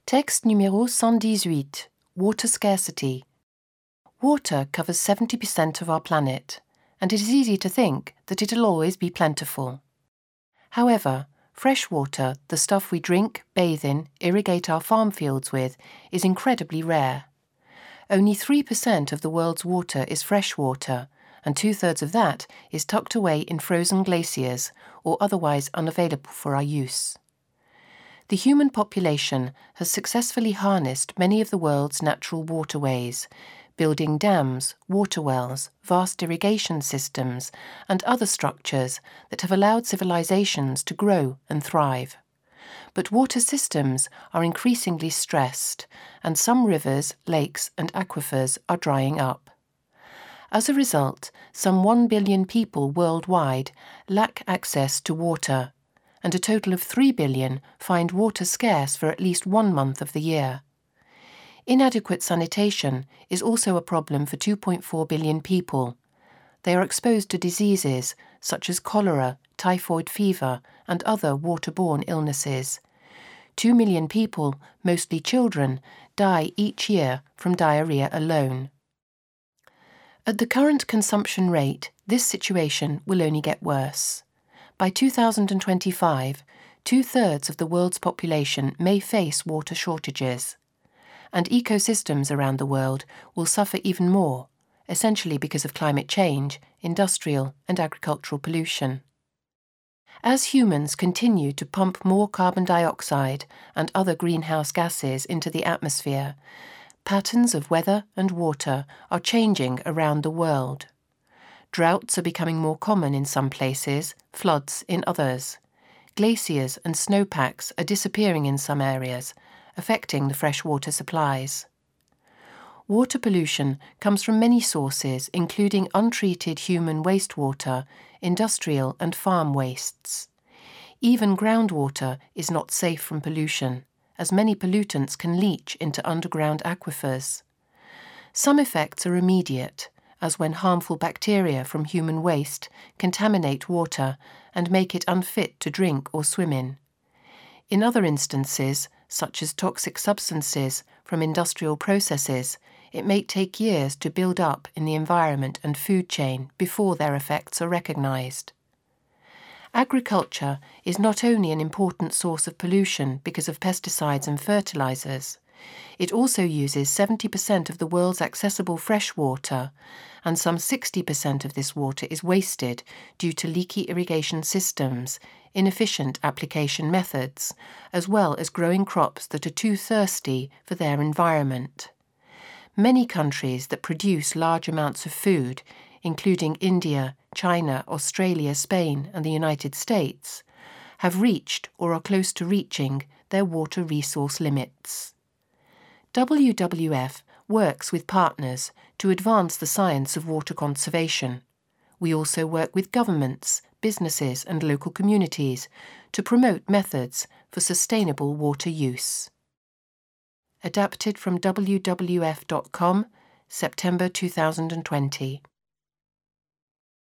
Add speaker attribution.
Speaker 1: Texte numéro 118. Water scarcity. Water covers 70% of our planet, and it is easy to think that it'll always be plentiful. However, fresh water, the stuff we drink, bathe in, irrigate our farm fields with, is incredibly rare. Only 3% of the world's water is fresh water, and 2/3 of that is tucked away in frozen glaciers or otherwise unavailable for our use. The human population has successfully harnessed many of the world's natural waterways, building dams, water wells, vast irrigation systems, and other structures that have allowed civilizations to grow and thrive. But water systems are increasingly stressed, and some rivers, lakes, and aquifers are drying up. As a result, some 1 billion people worldwide lack access to water, and a total of 3 billion find water scarce for at least 1 month of the year. Inadequate sanitation is also a problem for 2.4 billion people. They are exposed to diseases such as cholera, typhoid fever, and other waterborne illnesses. 2 million people, mostly children, die each year from diarrhea alone. At the current consumption rate, this situation will only get worse. By 2025, 2/3 of the world's population may face water shortages, and ecosystems around the world will suffer even more, essentially because of climate change, industrial and agricultural pollution. As humans continue to pump more carbon dioxide and other greenhouse gases into the atmosphere, patterns of weather and water are changing around the world. Droughts are becoming more common in some places, floods in others. Glaciers and snowpacks are disappearing in some areas, affecting the freshwater supplies. Water pollution comes from many sources, including untreated human wastewater, industrial and farm wastes. Even groundwater is not safe from pollution, as many pollutants can leach into underground aquifers. Some effects are immediate, as when harmful bacteria from human waste contaminate water and make it unfit to drink or swim in. In other instances, such as toxic substances from industrial processes, it may take years to build up in the environment and food chain before their effects are recognized. Agriculture is not only an important source of pollution because of pesticides and fertilizers, it also uses 70% of the world's accessible fresh water, and some 60% of this water is wasted due to leaky irrigation systems, inefficient application methods, as well as growing crops that are too thirsty for their environment. Many countries that produce large amounts of food, including India, China, Australia, Spain, and the United States, have reached or are close to reaching their water resource limits. WWF works with partners to advance the science of water conservation. We also work with governments, businesses, and local communities to promote methods for sustainable water use. Adapted from wwf.com, September 2020.